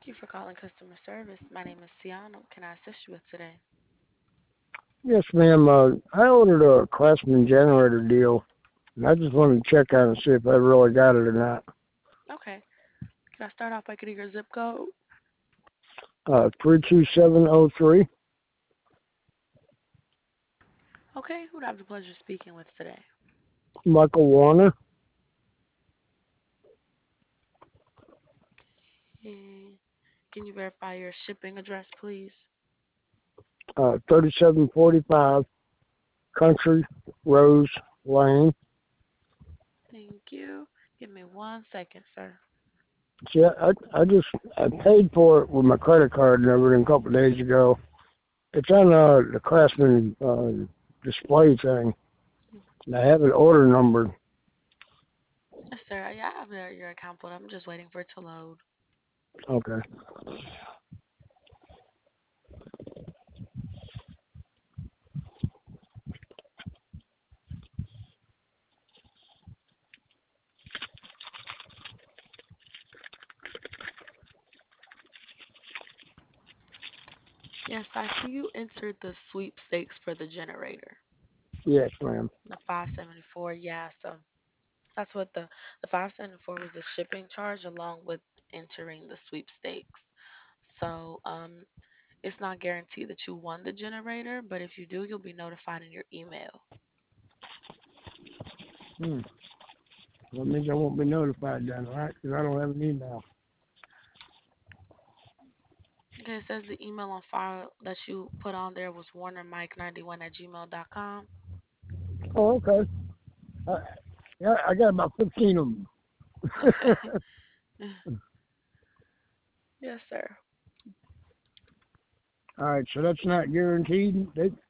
Thank you for calling customer service. My name is Siano. Can I assist you with today? Yes, ma'am. I ordered a Craftsman generator deal, and I just wanted to check on and see if I really got it or not. Okay. Can I start off by getting your zip code? 32703, Okay. Who do I have the pleasure of speaking with today? Michael Warner, And can you verify your shipping address, please? 3745 Country Rose Lane. Thank you. Give me 1 second, sir. See, I paid for it with my credit card and everything a couple of days ago. It's on the Craftsman display thing. And I have an order number. Yes, sir. Yeah, I have your account pulled up. I'm just waiting for it to load. Okay. Yes, I see you entered the sweepstakes for the generator. Yes, ma'am. The 574. Yeah, so that's what the 574 was the shipping charge along with entering the sweepstakes. So, it's not guaranteed that you won the generator, but if you do, you'll be notified in your email. Hmm. That means I won't be notified then, right? Because I don't have an email. Okay, it says the email on file that you put on there was warnermike91 at gmail.com. Oh, okay. Uh, yeah, I got about 15 of them. Okay. Yes, sir. All right, so that's not guaranteed.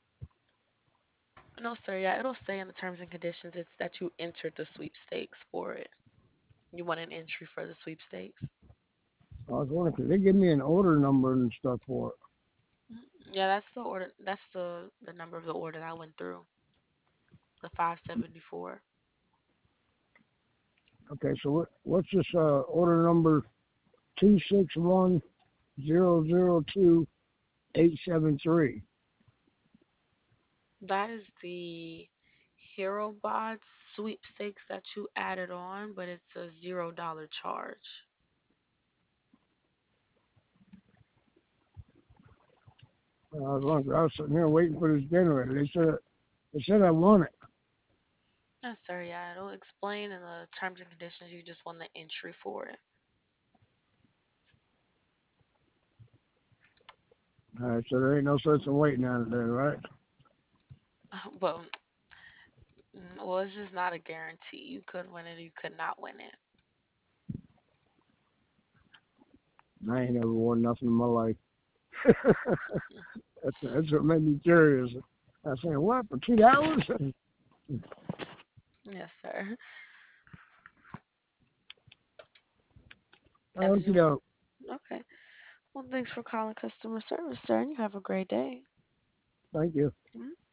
No, sir. Yeah, it'll say in the terms and conditions it's that you entered the sweepstakes for it. You want an entry for the sweepstakes. I was wondering because they give me an order number and stuff for it. Yeah, that's the order. That's the number of the order that I went through. The 574. Okay, so what's this order number 261002873? That is the Hero Bots sweepstakes that you added on, but it's a $0 charge. I was sitting here waiting for this generator. They said I won it. Yes, sir. Yeah, it'll explain in the terms and conditions you just won the entry for it. All right, so there ain't no sense in waiting on it then, right? But well, it's just not a guarantee. You could win it, or you could not win it. I ain't never won nothing in my life. That's what made me curious. I said, what, for $2? Yes, sir. Yeah, did Okie you? doke. Okay. Well, thanks for calling customer service, sir, and you have a great day. Thank you. Mhm.